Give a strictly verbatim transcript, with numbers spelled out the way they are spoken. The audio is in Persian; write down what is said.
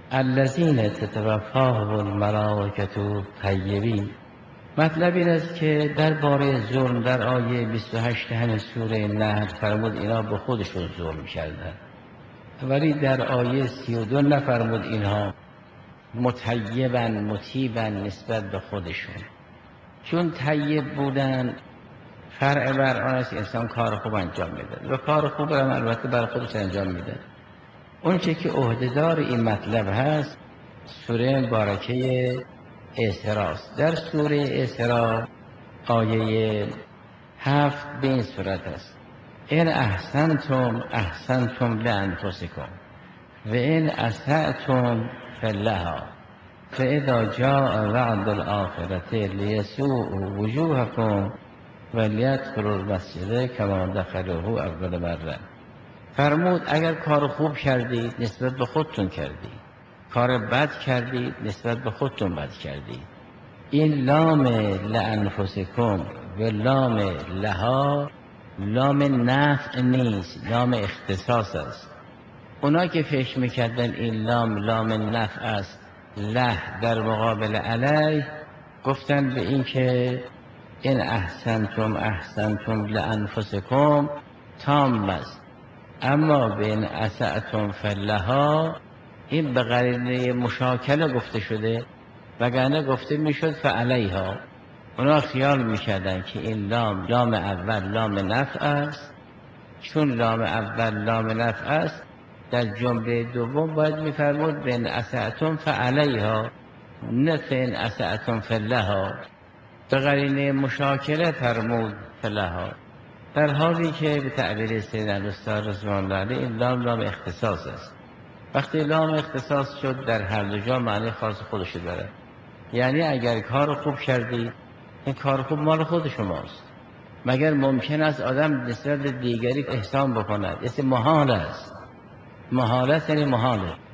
الذین تتوفاهم الملائکة طیبین. مطلب این است که درباره ظلم در آیه بیست و هشت همین سوره نحل فرمود اینا به خودشون ظلم کردن، ولی در آیه سی و دو نفرمود اینها مطیبا مطیبا نسبت به خودشون. چون طیب بودن فرع بر آن است انسان کار خوب انجام میده و کار خوب هم البته برای خودش انجام میده. اون چه که عهدهدار این مطلب هست سوره مبارکه اسراء. در سوره اسراء آیه هفت به این صورت است: این احسنتم احسنتم لانفسکم و این اسأتم فلها فاذا جاء وعد الآخرة لیسوءوا وجوهکم و لیدخلوا المسجد کما دخلوه اول مرة. فرمود اگر کار خوب کردید نسبت به خودتون کردید، کار بد کردید نسبت به خودتون بد کردید. این لام لانفسکم و لام لها لام نفع نیست، لام اختصاص است. اونا که فکر میکردن این لام لام نفع است، له در مقابل علیه، گفتن به این که این احسنتم احسنتم لانفسکم تام است، اما به این اسأتم فلها این به قرینه مشاکله گفته شده، وگرنه گفته میشد فعلیها. اونا خیال میکردن که این لام لام اول لام نفع است، چون لام اول لام نفع است در جمله دوم باید میفرمود بین اسأتم فعلیها نه فین اسأتم فلها، به قرینه مشاکله فرمود فلها، در حالی که به تعبیر سید الاستاد رضوان الله علیه این لام لام اختصاص است. وقتی لام اختصاص شد در هر دو جا معنی خاص خودش داره، یعنی اگر کار خوب کردی این کار خوب مال خود شماست. مگر ممکن است آدم نسبت به دیگری احسان بکند؟ اسم محال است. محال است یعنی محاله.